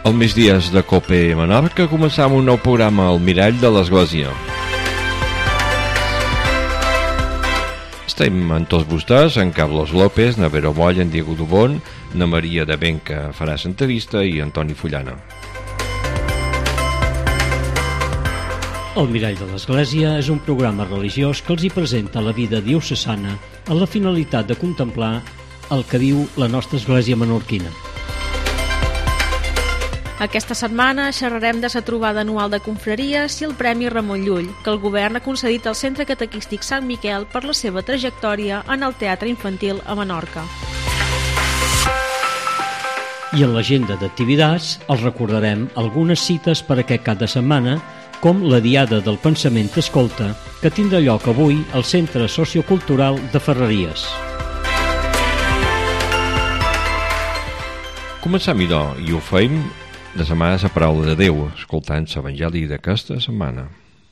Al migdies de COPE Menorca començam un nou programa al Mirall de l'Església. Estem amb tots vostès, en Carlos López, na Vero Moll, en Diego Dubón, na Maria de Ben, que farà l'entrevista, i Antoni Fullana. El Mirall de l'Església és un programa religiós que els hi presenta la vida diocesana amb la finalitat de contemplar el que viu la nostra església menorquina. Aquesta setmana xerrarem de la trobada anual de confraries i el Premi Ramon Llull, que el govern ha concedit al Centre Catequístic Sant Miquel per la seva trajectòria en el teatre infantil a Menorca. I en l'agenda d'activitats els recordarem algunes cites per aquest cap de setmana, com la Diada del Pensament Escolta, que tindrà lloc avui al Centre Sociocultural de Ferreries. Començam idò, i ho feim de setmana la paraula de Déu, escoltant l'Evangeli d'aquesta setmana.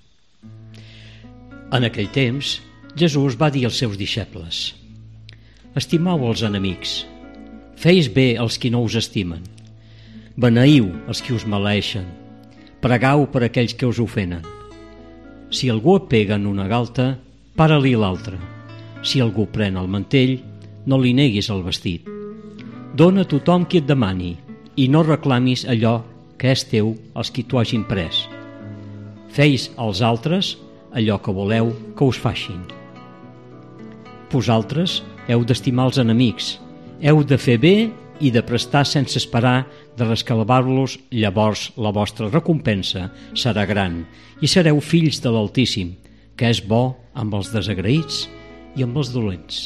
En aquell temps, Jesús va dir als seus deixebles: estimau els enemics, feis bé als qui no us estimen, beneiu els qui us maleeixen, pregau per aquells que us ofenen. Si algú et pega en una galta, para-li l'altra. Si algú pren el mantell, no li neguis el vestit. Dóna a tothom qui et demani, i no reclamis allò que és teu als qui t'ho hagin pres. Feis als altres allò que voleu que us facin. Vosaltres heu d'estimar els enemics, heu de fer bé i de prestar sense esperar de rescalvar-los, llavors la vostra recompensa serà gran i sereu fills de l'Altíssim, que és bo amb els desagraïts i amb els dolents.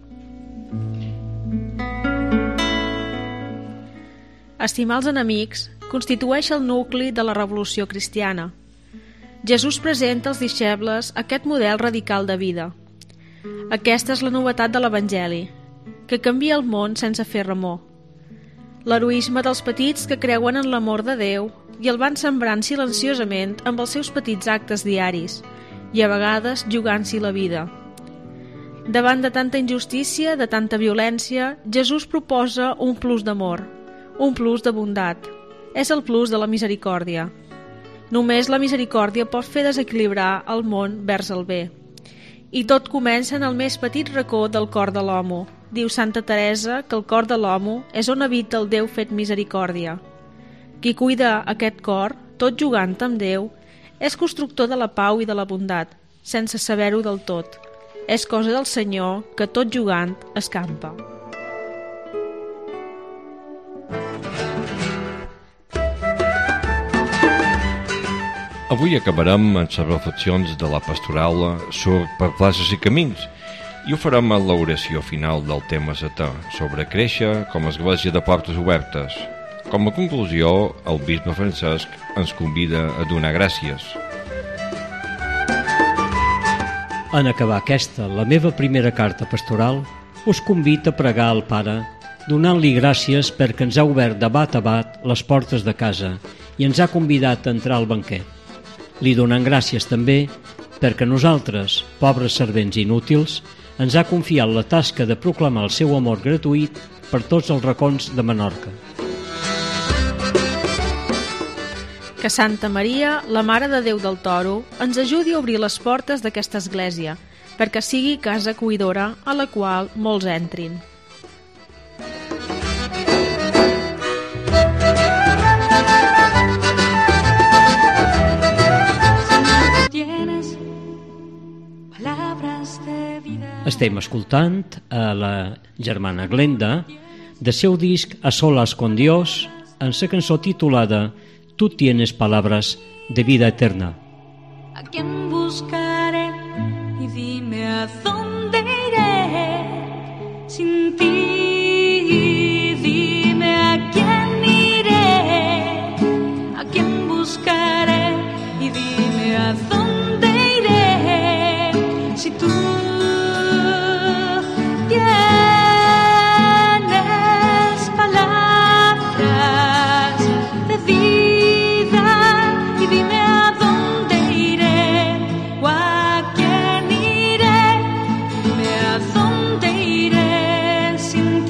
Estimar els enemics constitueix el nucli de la revolució cristiana. Jesús presenta als deixebles aquest model radical de vida. Aquesta és la novetat de l'Evangeli, que canvia el món sense fer remor. L'heroisme dels petits que creuen en l'amor de Déu i el van sembrant silenciosament amb els seus petits actes diaris i a vegades jugant-s'hi la vida. Davant de tanta injustícia, de tanta violència, Jesús proposa un plus d'amor, un plus de bondat. És el plus de la misericòrdia. Només la misericòrdia pot fer desequilibrar el món vers el bé. I tot comença en el més petit racó del cor de l'home. Diu Santa Teresa que el cor de l'home és on habita el Déu fet misericòrdia. Qui cuida aquest cor, tot jugant amb Déu, és constructor de la pau i de la bondat, sense saber-ho del tot. És cosa del Senyor que tot jugant escampa. Avui acabarem amb les reflexions de la pastoral per places i camins i ho farem en l'oració final del tema setè, sobre créixer com a església de portes obertes. Com a conclusió, el bisbe Francesc ens convida a donar gràcies. En acabar aquesta, la meva primera carta pastoral, us convido a pregar al Pare, donant-li gràcies perquè ens ha obert de bat a bat les portes de casa i ens ha convidat a entrar al banquet. Li donem gràcies també perquè nosaltres, pobres servents inútils, ens ha confiat la tasca de proclamar el seu amor gratuït per tots els racons de Menorca. Que Santa Maria, la Mare de Déu del Toro, ens ajudi a obrir les portes d'aquesta església, perquè sigui casa acollidora a la qual molts entrin. Estem escoltant a la germana Glenda del seu disc A solas con Dios en la cançó titulada Tú tienes palabras de vida eterna. ¿A quién buscaré? Y dime a dónde iré sin ti. Dime a quién iré, a quién buscaré y dime a dónde iré si tú tienes palabras de vida y dime a dónde iré o a quién iré, dime a dónde iré sin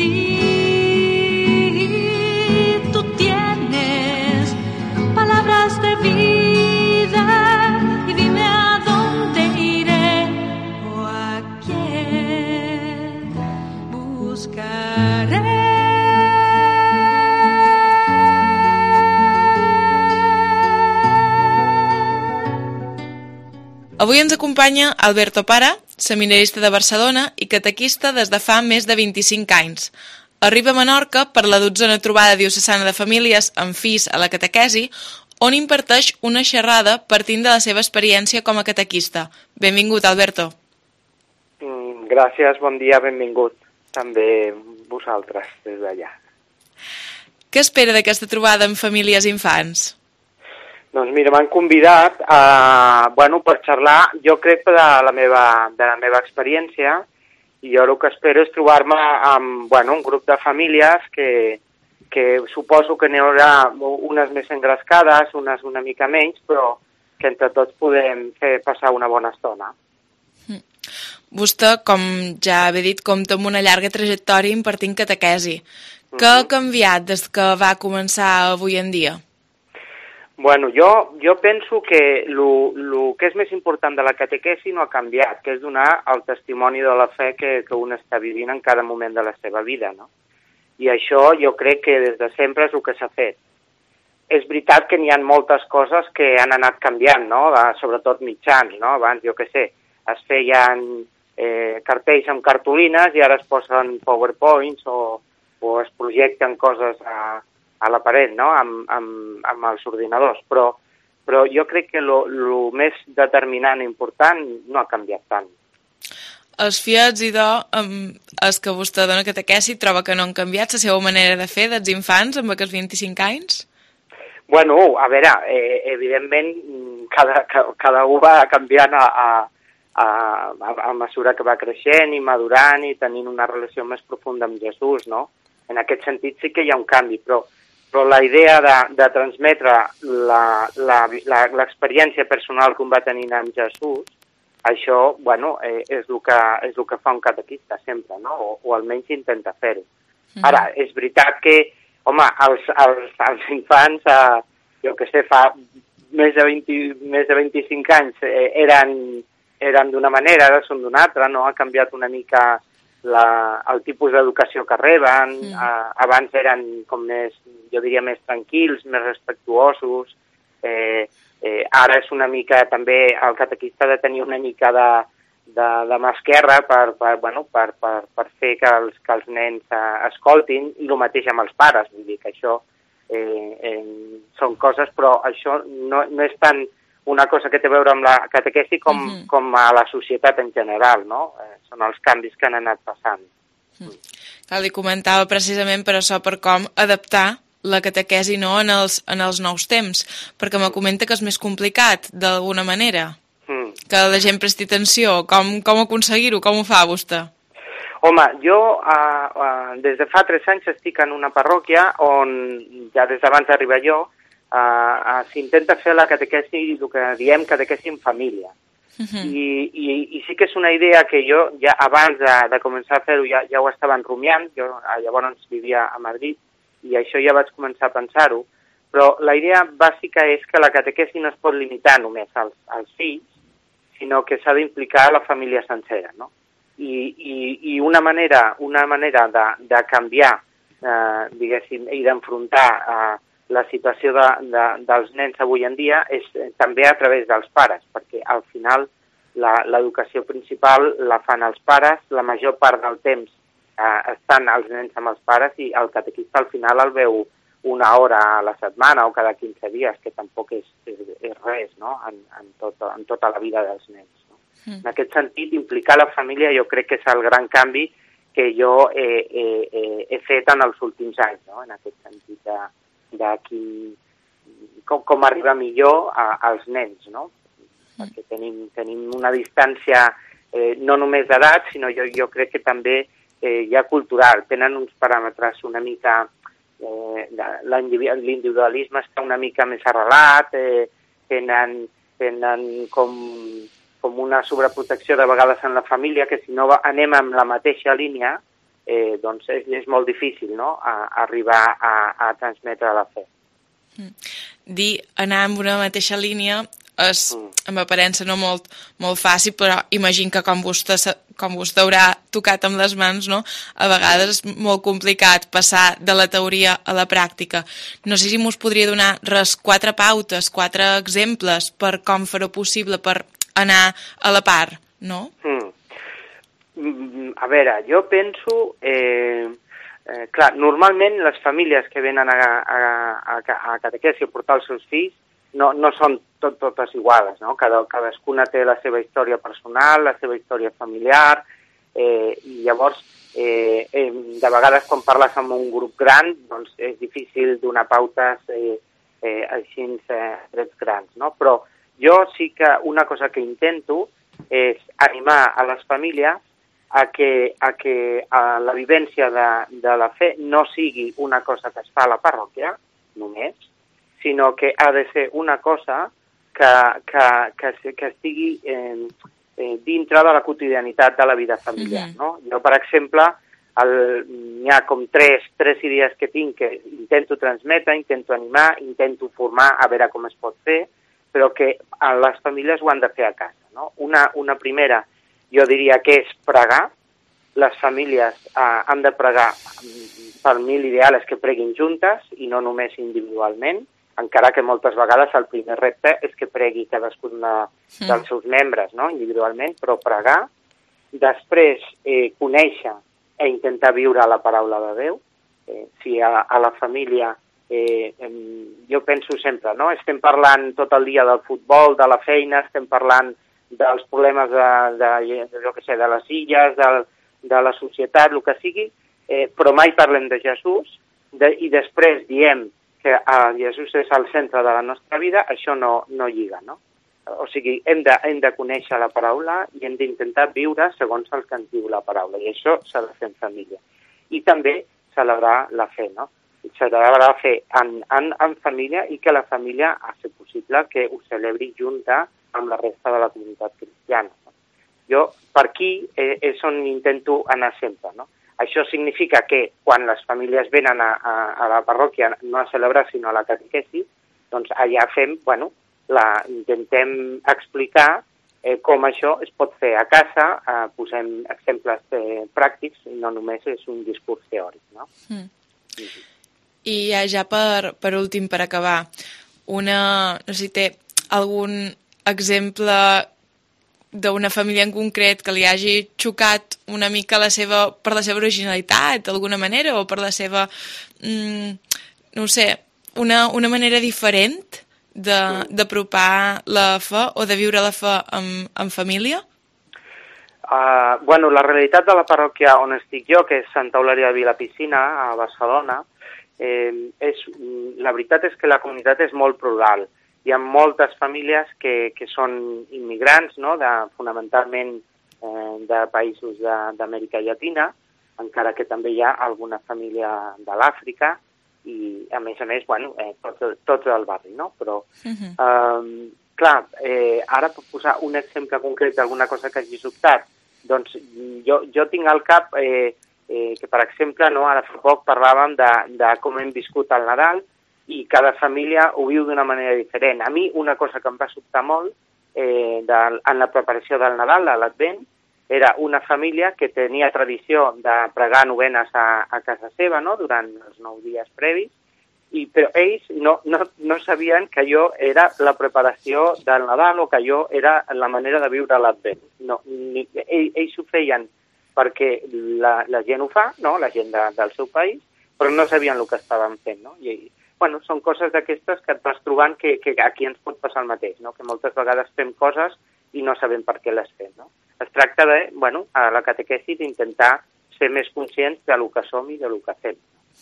Avui ens acompanya Alberto Para, seminarista de Barcelona i catequista des de fa més de 25 anys. Arriba a Menorca per la 12a trobada diocesana de famílies amb fills a la catequesi, on imparteix una xerrada partint de la seva experiència com a catequista. Benvingut, Alberto. Gràcies, bon dia, benvingut. També vosaltres, des d'allà. Què espera d'aquesta trobada amb famílies i infants? Doncs mira, m'han convidat per xerrar, jo crec, de la meva experiència, i jo el que espero és trobar-me amb un grup de famílies que suposo que n'hi haurà unes més engrescades, unes una mica menys, però que entre tots podem fer passar una bona estona. Vostè, com ja he dit, compta amb una llarga trajectòria impartint catequesi. Què ha canviat des que va començar avui en dia? Bueno, jo penso que el que és més important de la catequesi no ha canviat, que és donar el testimoni de la fe que un està vivint en cada moment de la seva vida, no? I això jo crec que des de sempre és el que s'ha fet. És veritat que n'hi ha moltes coses que han anat canviant, no? Sobretot mitjans, no? Abans, jo què sé, es feien cartells amb cartolines i ara es posen PowerPoints o es projecten coses a la paret, no?, amb els ordinadors, però jo crec que el més determinant i important no ha canviat tant. Els fiats, els que vostè dona catequesi, troba que no han canviat la seva manera de fer dels infants amb aquests 25 anys? Bueno, a veure, evidentment, cada un va canviant a mesura que va creixent i madurant i tenint una relació més profunda amb Jesús, no? En aquest sentit sí que hi ha un canvi, però la idea de transmetre l'experiència personal que un va tenint amb Jesús, això, és el que fa un catequista sempre, no? O almenys intenta fer-ho. Ara, és veritat que, home, els infants, jo què sé, fa més de 25 anys eren d'una manera, ara són d'una altra, no? Ha canviat una mica el tipus d'educació que reben, abans eren com més, jo diria, més tranquils, més respectuosos, ara és una mica també, el catequista ha de tenir una mica de mà esquerra per fer que els nens escoltin, i el mateix amb els pares, vull dir que això són coses, però això no és tant una cosa que té a veure amb la catequesi com a la societat en general, no? Són els canvis que han anat passant. Li comentava precisament per això, per com adaptar la catequesi en els nous temps, perquè me comenta que és més complicat, d'alguna manera, que la gent presti atenció. Com aconseguir-ho? Com ho fa vostè? Home, jo des de fa 3 anys estic en una parròquia on, ja des d'abans d'arribar jo, s'intenta fer la catequesi, el que diem catequesi en família. I sí que és una idea que jo ja abans de començar a fer-ho ja ho estaven rumiant, jo llavors vivia a Madrid i això ja vaig començar a pensar-ho, però la idea bàsica és que la catequesi no es pot limitar només als fills, sinó que s'ha d'implicar la família sencera, no? I una manera de canviar, diguéssim, i d'enfrontar la situació dels nens avui en dia és també a través dels pares, perquè al final l'educació principal la fan els pares, la major part del temps estan els nens amb els pares i el catequista al final el veu una hora a la setmana o cada 15 dies, que tampoc és res, no?, en tota la vida dels nens. No? En aquest sentit, implicar la família jo crec que és el gran canvi que jo he fet en els últims anys, no?, en aquest sentit com arribar millor als nens, no? Perquè tenim una distància no només d'edat, sinó jo crec que també ja cultural. Tenen uns paràmetres una mica... L'individualisme està una mica més arrelat, tenen com una sobreprotecció de vegades en la família, que si no anem amb la mateixa línia, doncs és molt difícil, no?, arribar a transmetre la fe. Dir anar amb una mateixa línia és, amb aparença, no molt fàcil, però imagino que com vos deurà tocat amb les mans, no? A vegades és molt complicat passar de la teoria a la pràctica. No sé si m'us podria donar 4 pautes, 4 exemples per com fer-ho possible, per anar a la part, no? A veure, jo penso... clar, normalment les famílies que venen a catequesi a portar els seus fills no són totes iguals, no? Cadascuna té la seva història personal, la seva història familiar, i llavors, de vegades quan parles amb un grup gran, doncs és difícil donar pautes així trets grans, no? Però jo sí que una cosa que intento és animar a les famílies a que la vivència de la fe no sigui una cosa que es fa a la parròquia, només, sinó que ha de ser una cosa que estigui dintre de la quotidianitat de la vida familiar, no? Jo, per exemple, n'hi ha com 3 idees que tinc que intento transmetre, intento animar, intento formar a veure com es pot fer, però que les famílies ho han de fer a casa, no? Una primera, jo diria que és pregar. Les famílies han de pregar, per mi l'ideal és que preguin juntes i no només individualment, encara que moltes vegades el primer repte és que pregui cadascun dels seus membres, no? Individualment, però pregar. Després, conèixer i intentar viure la paraula de Déu. Si a la família, jo penso sempre, no? Estem parlant tot el dia del futbol, de la feina, estem parlant dels problemes de les illes, de la societat, el que sigui, però mai parlem de Jesús, i després diem que Jesús és al centre de la nostra vida, això no lliga, no? O sigui, hem de conèixer la paraula i hem d'intentar viure segons el que ens diu la paraula, i això s'ha de fer en família. I també celebrar la fe, no? Celebrar la fe en família i que la família ha de ser possible que ho celebri junta amb la resta de la comunitat cristiana. Jo, per aquí, és on intento anar sempre, no? Això significa que quan les famílies venen a la parròquia no a celebrar, sinó a la catequesi, doncs allà fem, intentem explicar com això es pot fer a casa, posem exemples pràctics, i no només és un discurs teòric, no? I ja per últim, per acabar, no sé si té algun exemple d'una família en concret que li hagi xocat una mica per la seva originalitat, d'alguna manera, o per la seva, no sé, una manera diferent d'apropar la fe o de viure la fe en família? La realitat de la parròquia on estic jo, que és Santa Eulàlia de Vilapicina, a Barcelona, la veritat és que la comunitat és molt plural. Hi ha moltes famílies que són immigrants, no? Fonamentalment de països d'Amèrica Llatina, encara que també hi ha alguna família de l'Àfrica i, a més, tots del barri, no? Però, clar, ara per posar un exemple concret d'alguna cosa que hagi sobtat, doncs jo tinc al cap que, per exemple, ara fa poc parlàvem de com hem viscut el Nadal, i cada família ho viu d'una manera diferent. A mi una cosa que em va sobtar molt en la preparació del Nadal, de l'Advent, era una família que tenia tradició de pregar novenes a casa seva, no?, durant els 9 dies previs, però ells no sabien que allò era la preparació del Nadal o que allò era la manera de viure l'Advent. Ells ho feien perquè la gent ho fa, no?, la gent del seu país, però no sabien el que estaven fent, no? Són coses d'aquestes que et vas trobant que aquí ens pot passar el mateix, no? Que moltes vegades fem coses i no sabem per què les fem, no? Es tracta de, a la catequesi, d'intentar ser més conscients de lo que som i de lo que fem.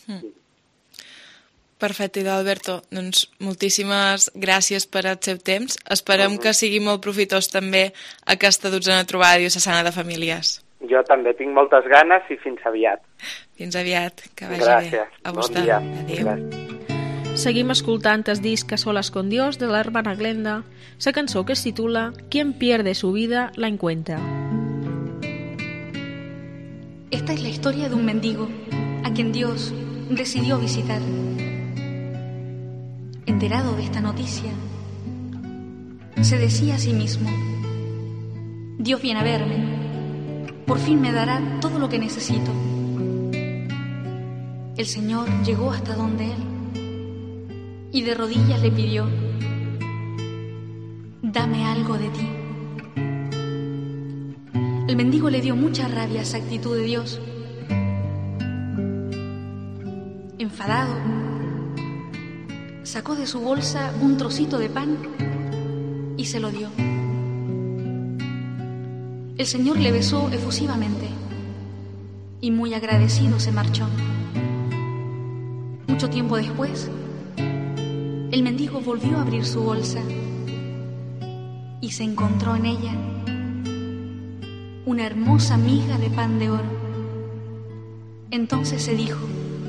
Perfecte, Alberto. Doncs moltíssimes gràcies per el seu temps. Esperem que sigui molt profitós també aquesta 12a trobada diocesana de famílies. Jo també tinc moltes ganes i fins aviat. Fins aviat, que vagi bé. A vostè. Bon dia. Adéu. Gràcies. Seguim escoltant Es disc a solas con Dios de la hermana Glenda, la cançó que es titula Quien pierde su vida la encuentra. Esta es la historia de un mendigo a quien Dios decidió visitar. Enterado de esta noticia, Se decía a sí mismo: Dios viene a verme. Por fin me dará todo lo que necesito. El Señor llegó hasta donde él y de rodillas le pidió: dame algo de ti. El mendigo le dio mucha rabia a esa actitud de Dios. Enfadado, sacó de su bolsa un trocito de pan y se lo dio. El Señor le besó efusivamente y muy agradecido se marchó. Mucho tiempo después, el mendigo volvió a abrir su bolsa y se encontró en ella una hermosa miga de pan de oro. Entonces se dijo: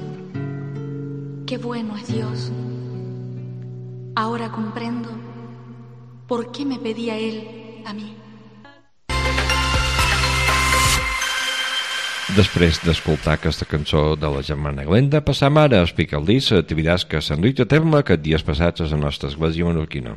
qué bueno es Dios. Ahora comprendo por qué me pedía Él a mi. Després d'escoltar aquesta cançó de la germana Glenda, passam ara a explicar el disc activitats que s'han duit a terme aquests dies passats a la nostra església menorquina.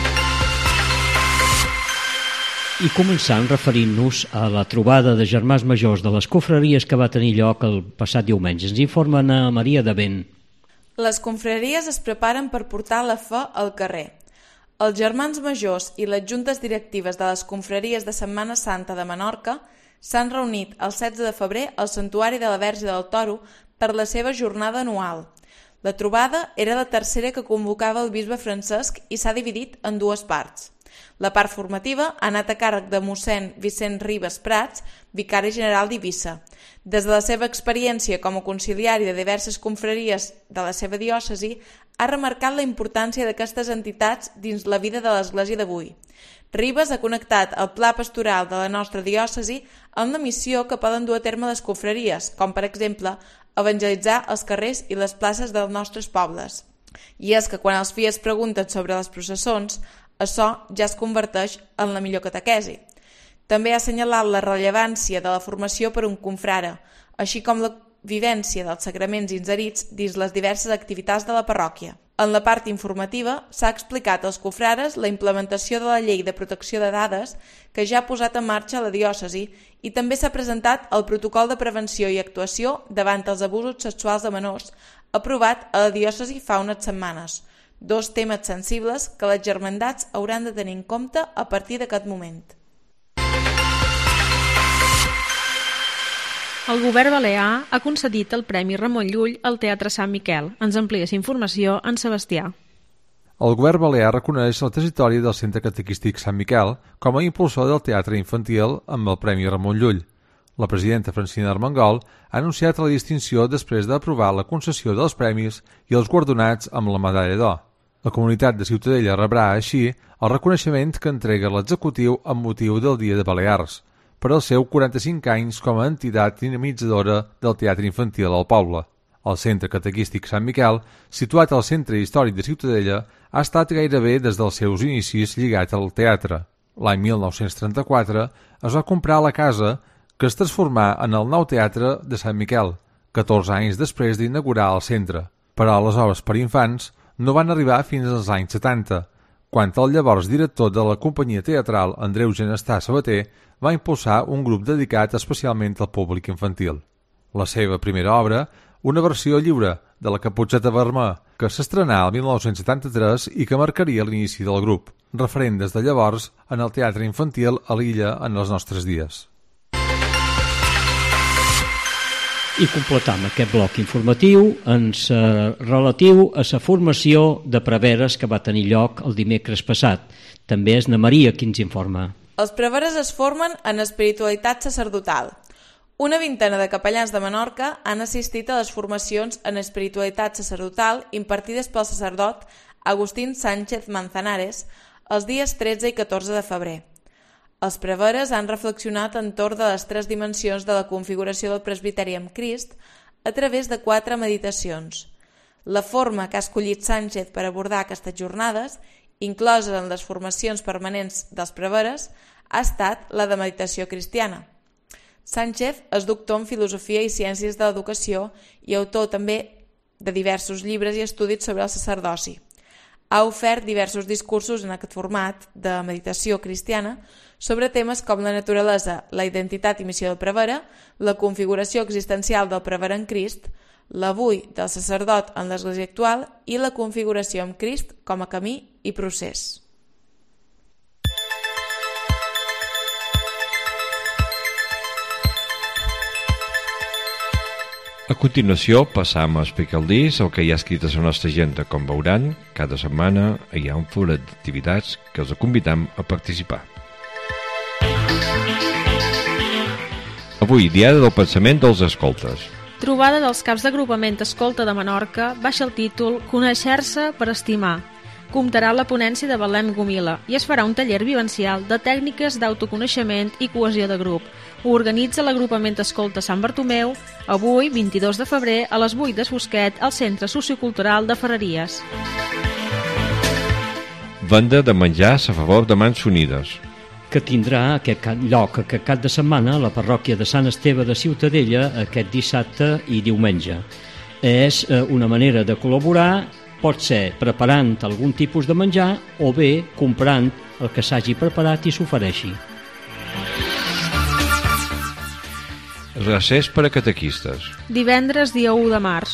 I començant referint-nos a la trobada de germans majors de les confraries que va tenir lloc el passat diumenge. Ens informa Ana Maria de Ben. Les confraries es preparen per portar la fe al carrer. Els germans majors i les juntes directives de les confraries de Setmana Santa de Menorca s'han reunit el 16 de febrer al Santuari de la Verge del Toro per la seva jornada anual. La trobada era la tercera que convocava el bisbe Francesc i s'ha dividit en dues parts. La part formativa ha anat a càrrec de mossèn Vicent Ribes Prats, vicari general d'Eivissa. Des de la seva experiència com a conciliari de diverses confraries de la seva diòcesi, ha remarcat la importància d'aquestes entitats dins la vida de l'Església d'avui. Ribes ha connectat el pla pastoral de la nostra diòcesi amb la missió que poden dur a terme les confraries, com per exemple evangelitzar els carrers i les places dels nostres pobles. I és que quan els fies pregunten sobre les processons, això ja es converteix en la millor catequesi. També ha assenyalat la rellevància de la formació per un confrare, així com la vivència dels sagraments inserits dins les diverses activitats de la parròquia. En la part informativa s'ha explicat als confrares la implementació de la Llei de Protecció de Dades que ja ha posat en marxa la diòcesi i també s'ha presentat el Protocol de Prevenció i Actuació davant els abusos sexuals de menors aprovat a la diòcesi fa unes setmanes, dos temes sensibles que les germandats hauran de tenir en compte a partir d'aquest moment. El govern balear ha concedit el Premi Ramon Llull al Teatre Sant Miquel. Ens amplia la informació en Sebastià. El govern balear reconeix la trajectòria del Centre Catequístic Sant Miquel com a impulsor del teatre infantil amb el Premi Ramon Llull. La presidenta Francina Armengol ha anunciat la distinció després d'aprovar la concessió dels premis i els guardonats amb la medalla d'or. La comunitat de Ciutadella rebrà, així, el reconeixement que entrega l'executiu amb motiu del Dia de Balears, per als seus 45 anys com a entitat dinamitzadora del teatre infantil al poble. El Centre Catequístic Sant Miquel, situat al Centre Històric de Ciutadella, ha estat gairebé des dels seus inicis lligat al teatre. L'any 1934 es va comprar la casa que es transformà en el nou teatre de Sant Miquel, 14 anys després d'inaugurar el centre. Però les obres per infants no van arribar fins als anys 70, quan el llavors director de la companyia teatral, Andreu Genestà Sabater, va impulsar un grup dedicat especialment al públic infantil. La seva primera obra, una versió lliure de La Caputxeta Vermella, que s'estrenà el 1973 i que marcaria l'inici del grup, referent des de llavors en el teatre infantil a l'illa en els nostres dies. I completam aquest bloc informatiu relatiu a la formació de preveres que va tenir lloc el dimecres passat. També és na Maria qui ens informa. Els preveres es formen en espiritualitat sacerdotal. Una vintena de capellans de Menorca han assistit a les formacions en espiritualitat sacerdotal impartides pel sacerdot Agustín Sánchez Manzanares els dies 13 i 14 de febrer. Els preveres han reflexionat entorn de les tres dimensions de la configuració del presbiteri amb Crist a través de 4 meditacions. La forma que ha escollit Sánchez per abordar aquestes jornades, incloses en les formacions permanents dels preveres, ha estat la de meditació cristiana. Sánchez és doctor en Filosofia i Ciències de l'Educació i autor també de diversos llibres i estudis sobre el sacerdoci. ha ofert diversos discursos en aquest format de meditació cristiana sobre temes com la naturalesa, la identitat i missió del prevere, la configuració existencial del prevere en Crist, l'avui del sacerdot en l'Església actual i la configuració amb Crist com a camí i procés. A continuació, passam a explicar el el que hi ha escrit a la nostra agenda. Com veuran, cada setmana hi ha un forat d'activitats que els convidam a participar. Avui, Diada del Pensament dels Escoltes. Trobada dels caps d'agrupament Escolta de Menorca baixa el títol Conèixer-se per estimar. Comptarà la ponència de Belém Gomila i es farà un taller vivencial de tècniques d'autoconeixement i cohesió de grup. Ho organitza l'agrupament Escolta Sant Bartomeu avui, 22 de febrer, a les 8 de Fosquet, al Centre Sociocultural de Ferreries. Venda de menjars a favor de Mans Unides, que tindrà aquest lloc aquest cap de setmana a la parròquia de Sant Esteve de Ciutadella aquest dissabte i diumenge. És una manera de col·laborar, pot ser preparant algun tipus de menjar o bé comprant el que s'hagi preparat i s'ofereixi. Recés per a catequistes. Divendres, dia 1 de març.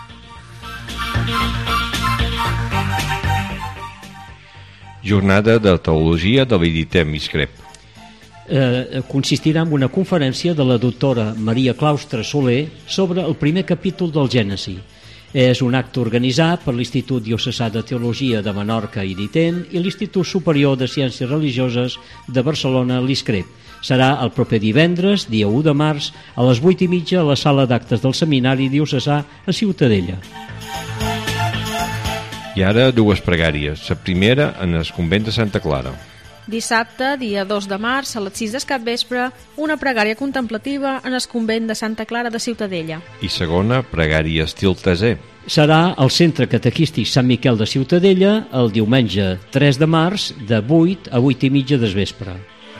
Jornada de Teologia de l'Editem Iscrep. Consistirà en una conferència de la doctora Maria Claustre Soler sobre el primer capítol del Gènesi. És un acte organitzat per l'Institut Diocesà de Teologia de Menorca i Editem i l'Institut Superior de Ciències Religioses de Barcelona, l'Iscrep. Serà el proper divendres, dia 1 de març, a les 8:30 a la sala d'actes del Seminari Diocesà a Ciutadella. I ara dues pregàries. La primera en el convent de Santa Clara. Dissabte, dia 2 de març, a les 6 del capvespre, una pregària contemplativa en el convent de Santa Clara de Ciutadella. I segona, pregària estil teser. Serà al Centre Catequístic Sant Miquel de Ciutadella el diumenge 3 de març de 8 a 8:30 del vespre.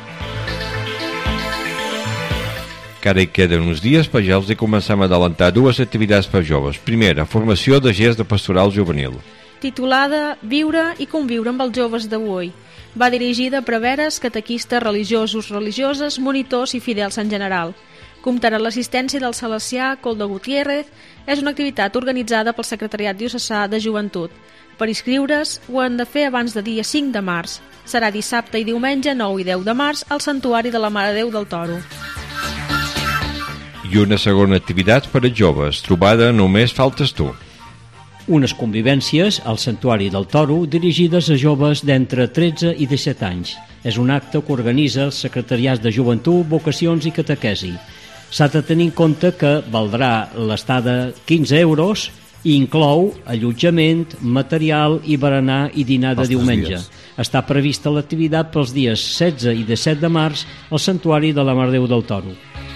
Que ara hi queden uns dies per ja els hi començam a adelantar dues activitats per joves. Primera, formació de gest de pastoral juvenil. Titulada Viure i conviure amb els joves d'avui. Va dirigida a preveres, catequistes, religiosos, religioses, monitors i fidels en general. Comptarà l'assistència del salesià Coldo Gutiérrez. És una activitat organitzada pel Secretariat Diocesà de Joventut. Per inscriure's ho han de fer abans de dia 5 de març. Serà dissabte i diumenge 9 i 10 de març al Santuari de la Mare de Déu del Toro. I una segona activitat per a joves, trobada Només faltes tu. Unes convivències al Santuari del Toro dirigides a joves d'entre 13 i 17 anys. És un acte que organitza els secretariats de Joventut, Vocacions i Catequesi. S'ha de tenir en compte que valdrà l'estada 15 euros i inclou allotjament, material i berenar i dinar de diumenge. Està prevista l'activitat pels dies 16 i 17 de març al Santuari de la Mare de Déu del Toro.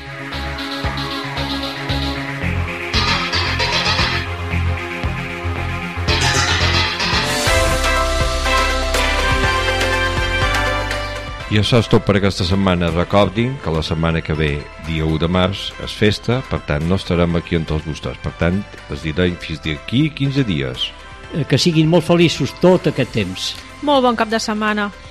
I això és tot per aquesta setmana. Recordin que la setmana que ve, dia 1 de març, és festa, per tant no estarem aquí amb tots vostès. Per tant, es direm fins d'aquí 15 dies. Que siguin molt feliços tot aquest temps. Molt bon cap de setmana.